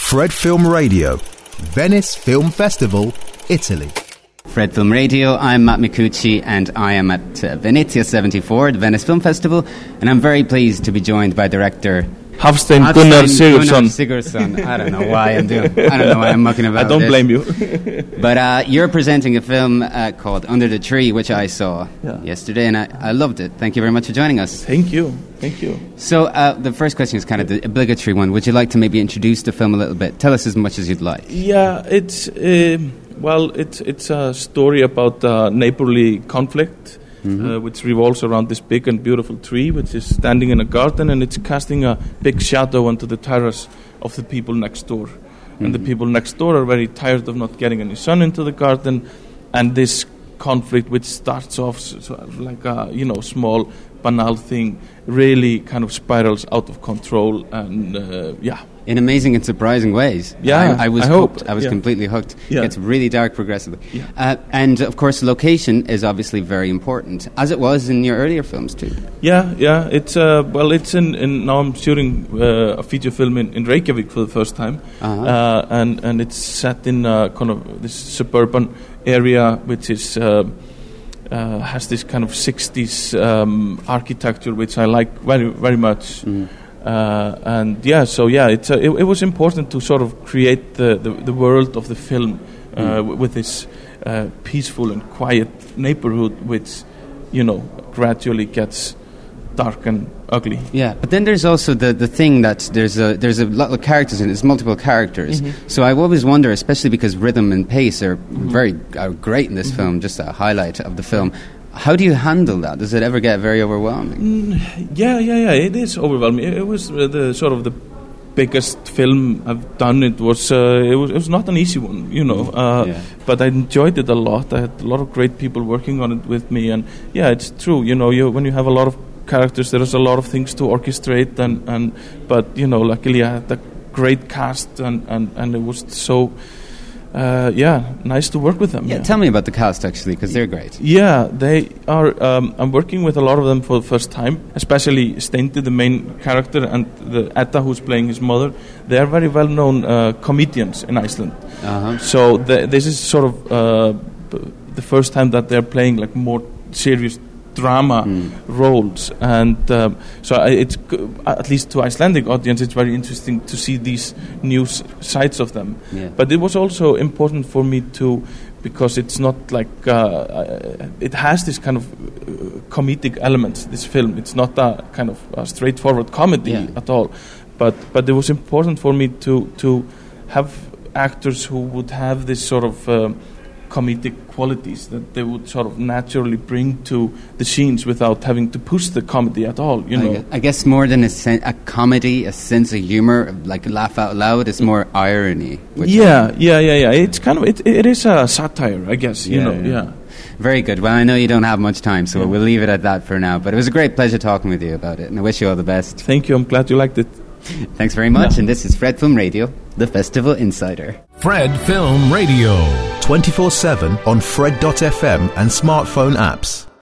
Fred Film Radio, Venice Film Festival, Italy. Fred Film Radio, I'm Matt Micucci and I am at Venezia 74, the Venice Film Festival, and I'm very pleased to be joined by director Hafstein Gunnar Sigurðsson. I don't know why I'm mucking about I don't this. blame you. But you're presenting a film called Under the Tree, which I saw yesterday, and I loved it. Thank you very much for joining us. Thank you. So the first question is kind of the obligatory one. Would you like to maybe introduce the film a little bit? Tell us as much as you'd like. Yeah, it's a story about neighborly conflict. Which revolves around this big and beautiful tree, which is standing in a garden, and it's casting a big shadow onto the terrace of the people next door. And the people next door are very tired of not getting any sun into the garden, and this conflict, which starts off sort of like a small banal thing, really kind of spirals out of control, and in amazing and surprising ways. Yeah, I was hooked. I was completely hooked. Yeah. It's really dark progressively. Yeah. And of course, location is obviously very important, as it was in your earlier films too. Yeah. It's in now I'm shooting a feature film in Reykjavik for the first time, and it's set in kind of this suburban area, which is has this kind of 60s architecture, which I like very, very much. It was important to sort of create the world of the film with this peaceful and quiet neighborhood, which gradually gets dark and ugly. Yeah, but then there's also the thing that there's a lot of characters in it. There's multiple characters. So I always wonder, especially because rhythm and pace are are great in this film, just a highlight of the film. How do you handle that? Does it ever get very overwhelming? Yeah. It is overwhelming. It was the biggest film I've done. It was not an easy one, but I enjoyed it a lot. I had a lot of great people working on it with me, and it's true. When you have a lot of characters, there is a lot of things to orchestrate, but luckily I had a great cast, and it was so. Nice to work with them. Yeah, tell me about the cast, actually, because they're great. Yeah, they are. I'm working with a lot of them for the first time, especially Steindi, the main character, and the Edda, who's playing his mother. They are very well-known comedians in Iceland. So this is sort of the first time that they're playing like more serious drama roles, and it's at least to Icelandic audience, it's very interesting to see these new sides of them. But it was also important for me because it's not like it has this kind of comedic elements. This film, it's not a kind of a straightforward comedy at all. But it was important for me to have actors who would have this sort of comedic qualities that they would sort of naturally bring to the scenes without having to push the comedy at all. I guess more than a comedy, a sense of humor, like laugh out loud, it's more irony. Yeah. It's kind of it is a satire, I guess. Yeah. Very good. Well, I know you don't have much time, so we'll leave it at that for now. But it was a great pleasure talking with you about it, and I wish you all the best. Thank you. I'm glad you liked it. Thanks very much. And this is Fred Film Radio, the Festival Insider. Fred Film Radio, 24/7 on Fred.fm and smartphone apps.